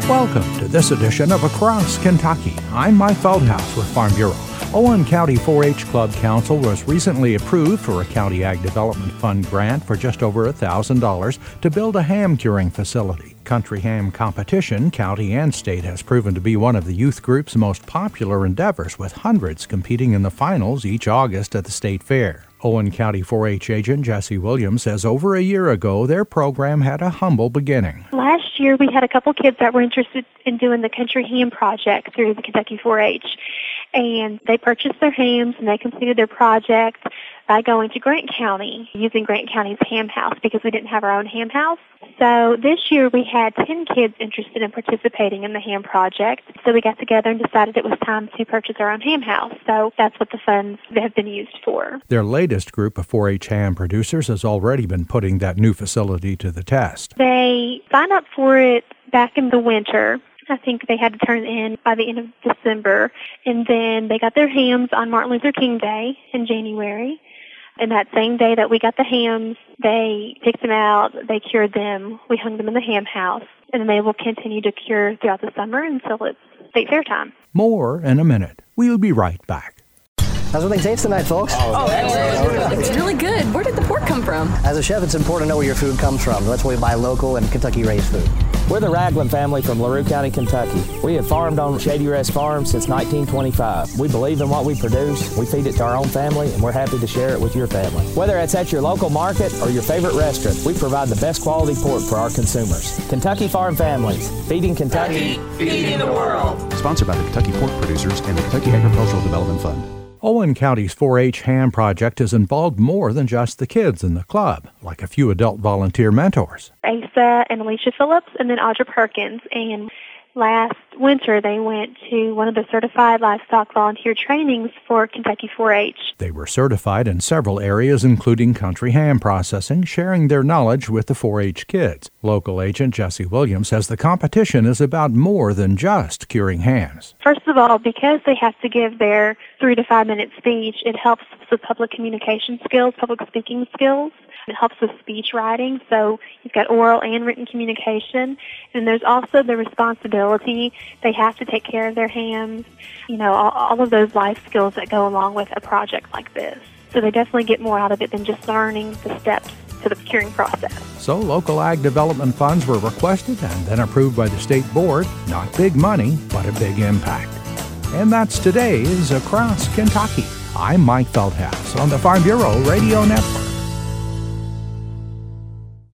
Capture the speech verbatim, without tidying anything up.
Welcome to this edition of Across Kentucky. I'm Mike Feldhaus with Farm Bureau. Owen County four H Club Council was recently approved for a County Ag Development Fund grant for just over one thousand dollars to build a ham curing facility. Country ham competition, county and state, has proven to be one of the youth group's most popular endeavors, with hundreds competing in the finals each August at the state fair. Owen County four H agent Jesse Williams says over a year ago their program had a humble beginning. Last year we had a couple kids that were interested in doing the Country Ham Project through the Kentucky four H, and they purchased their hams and they completed their project by going to Grant County, using Grant County's ham house because we didn't have our own ham house. So this year we had ten kids interested in participating in the ham project. So we got together and decided it was time to purchase our own ham house. So that's what the funds have been used for. Their latest group of four H ham producers has already been putting that new facility to the test. They signed up for it back in the winter. I think they had to turn in by the end of December. And then they got their hams on Martin Luther King Day in January. And that same day that we got the hams, they picked them out, they cured them, we hung them in the ham house, and then they will continue to cure throughout the summer until it's state fair time. More in a minute. We'll be right back. How's everything taste tonight, folks? Oh, it's really good. Where did the pork come from? As a chef, it's important to know where your food comes from. That's why we buy local and Kentucky-raised food. We're the Ragland family from LaRue County, Kentucky. We have farmed on Shady Rest Farm since nineteen twenty-five. We believe in what we produce, we feed it to our own family, and we're happy to share it with your family. Whether it's at your local market or your favorite restaurant, we provide the best quality pork for our consumers. Kentucky Farm Families, feeding Kentucky, feeding the world. Sponsored by the Kentucky Pork Producers and the Kentucky Agricultural Development Fund. Owen County's four H ham project has involved more than just the kids in the club, like a few adult volunteer mentors. Asa and Alicia Phillips, and then Audra Perkins. And last winter they went to one of the certified livestock volunteer trainings for Kentucky four H. They were certified in several areas, including country ham processing, sharing their knowledge with the four H kids. Local agent Jesse Williams says the competition is about more than just curing hams. First of all, because they have to give their three to five minute speech, it helps with public communication skills, public speaking skills. It helps with speech writing, so you've got oral and written communication. And there's also the responsibility. They have to take care of their hams, you know, all, all of those life skills that go along with a project like this. So they definitely get more out of it than just learning the steps to the curing process. So local ag development funds were requested and then approved by the state board. Not big money, but a big impact. And that's today's Across Kentucky. I'm Mike Feldhaus on the Farm Bureau Radio Network.